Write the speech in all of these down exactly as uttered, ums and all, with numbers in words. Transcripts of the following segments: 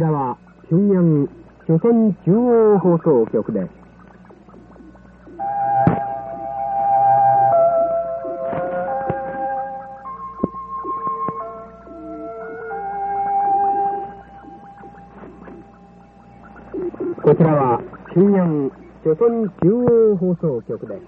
らは平壌朝鮮中央放送局です。こちらは平壌朝鮮中央放送局です。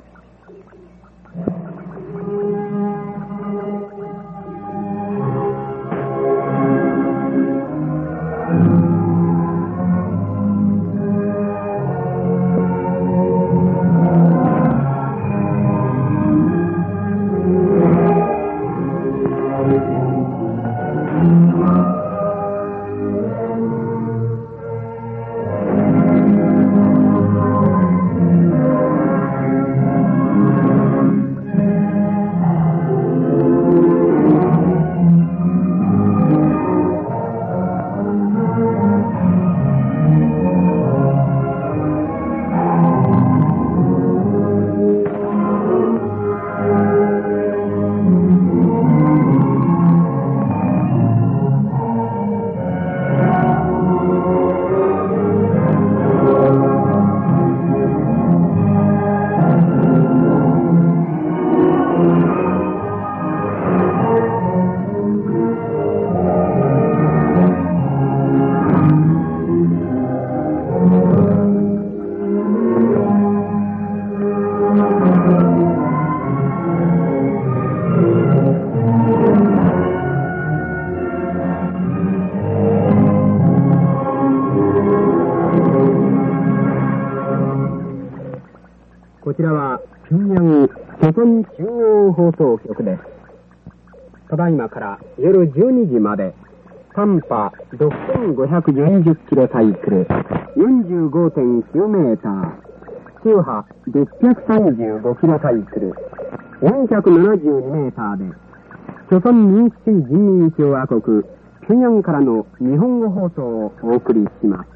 こちらは平壌朝鮮中央放送局です。ただいまから夜じゅうにじまで短波 ろくせんごひゃくよんじゅっキロサイクル よんじゅうごてんきゅうメーター、周波ろっぴゃくさんじゅうごキロサイクル よんひゃくななじゅうにメーターで朝鮮民主主義人民共和国平壌からの日本語放送をお送りします。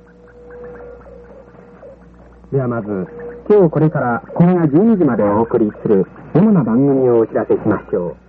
ではまず今日これからこれがじゅうにじまでお送りする主な番組をお知らせしましょう。